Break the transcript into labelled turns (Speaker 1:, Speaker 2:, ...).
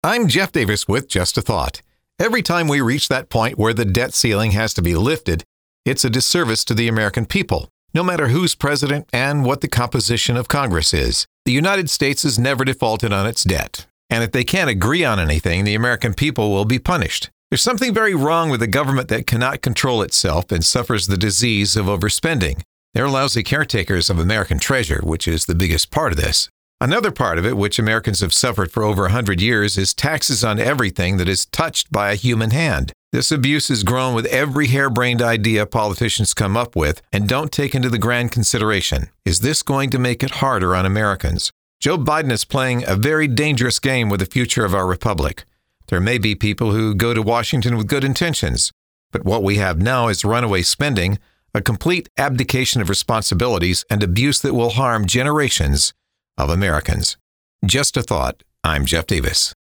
Speaker 1: I'm Jeff Davis with Just a Thought. Every time we reach that point where the debt ceiling has to be lifted, it's a disservice to the American people, no matter who's president and what the composition of Congress is. The United States has never defaulted on its debt, and if they can't agree on anything, the American people will be punished. There's something very wrong with a government that cannot control itself and suffers the disease of overspending. They're lousy caretakers of American treasure, which is the biggest part of this. Another part of it, which Americans have suffered for over 100 years, is taxes on everything that is touched by a human hand. This abuse has grown with every harebrained idea politicians come up with and don't take into the grand consideration. Is this going to make it harder on Americans? Joe Biden is playing a very dangerous game with the future of our republic. There may be people who go to Washington with good intentions, but what we have now is runaway spending, a complete abdication of responsibilities, and abuse that will harm generations of Americans. Just a thought. I'm Jeff Davis.